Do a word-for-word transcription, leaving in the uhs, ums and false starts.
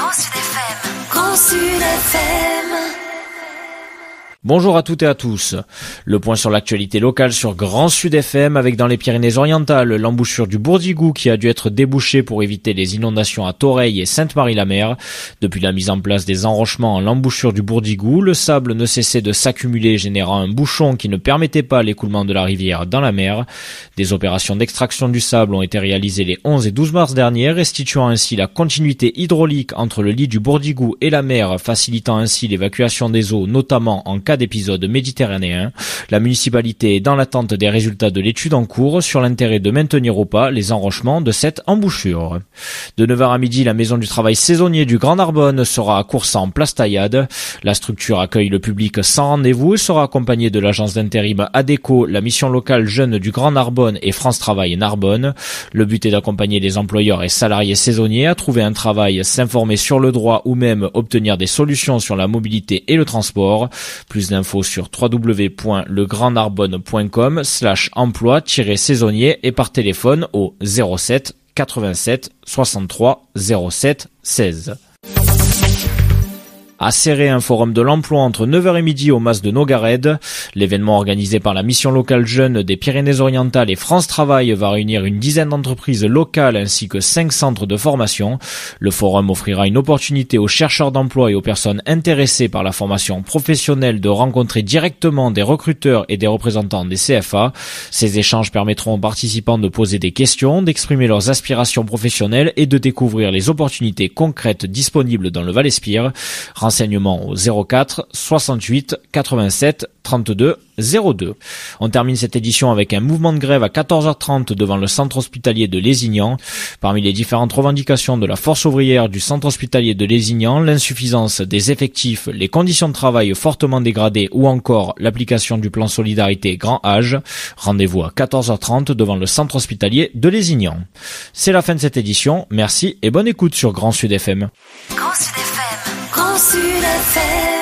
Grand Sud F M. Grand Sud F M. Bonjour à toutes et à tous. Le point sur l'actualité locale sur Grand Sud F M avec dans les Pyrénées-Orientales l'embouchure du Bourdigou qui a dû être débouchée pour éviter les inondations à Thoreil et Sainte-Marie-la-Mer. Depuis la mise en place des enrochements à l'embouchure du Bourdigou, le sable ne cessait de s'accumuler générant un bouchon qui ne permettait pas l'écoulement de la rivière dans la mer. Des opérations d'extraction du sable ont été réalisées les onze et douze mars dernier, restituant ainsi la continuité hydraulique entre le lit du Bourdigou et la mer, facilitant ainsi l'évacuation des eaux, notamment en cas d'épisode méditerranéen. La municipalité est dans l'attente des résultats de l'étude en cours sur l'intérêt de maintenir ou pas les enrochements de cette embouchure. De neuf heures à midi, la maison du travail saisonnier du Grand Narbonne sera à Coursan, place Taillade. La structure accueille le public sans rendez-vous et sera accompagnée de l'agence d'intérim ADECO, la mission locale jeune du Grand Narbonne et France Travail Narbonne. Le but est d'accompagner les employeurs et salariés saisonniers à trouver un travail, s'informer sur le droit ou même obtenir des solutions sur la mobilité et le transport. Plus d'infos sur w w w point le grand narbonne point com slash emploi saisonnier et par téléphone au zéro sept quatre-vingt-sept soixante-trois zéro sept seize. À Serré, un forum de l'emploi entre neuf heures et midi au Mas de Nogared. L'événement organisé par la mission locale jeune des Pyrénées-Orientales et France Travail va réunir une dizaine d'entreprises locales ainsi que cinq centres de formation. Le forum offrira une opportunité aux chercheurs d'emploi et aux personnes intéressées par la formation professionnelle de rencontrer directement des recruteurs et des représentants des C F A. Ces échanges permettront aux participants de poser des questions, d'exprimer leurs aspirations professionnelles et de découvrir les opportunités concrètes disponibles dans le Val-Espire. Renseignements au zéro quatre soixante-huit quatre-vingt-sept trente-deux zéro deux. On termine cette édition avec un mouvement de grève à quatorze heures trente devant le centre hospitalier de Lézignan. Parmi les différentes revendications de la force ouvrière du centre hospitalier de Lézignan, l'insuffisance des effectifs, les conditions de travail fortement dégradées ou encore l'application du plan solidarité grand âge. Rendez-vous à quatorze heures trente devant le centre hospitalier de Lézignan. C'est la fin de cette édition. Merci et bonne écoute sur Grand Sud F M. Grand Sud F M. Grand Sud F M.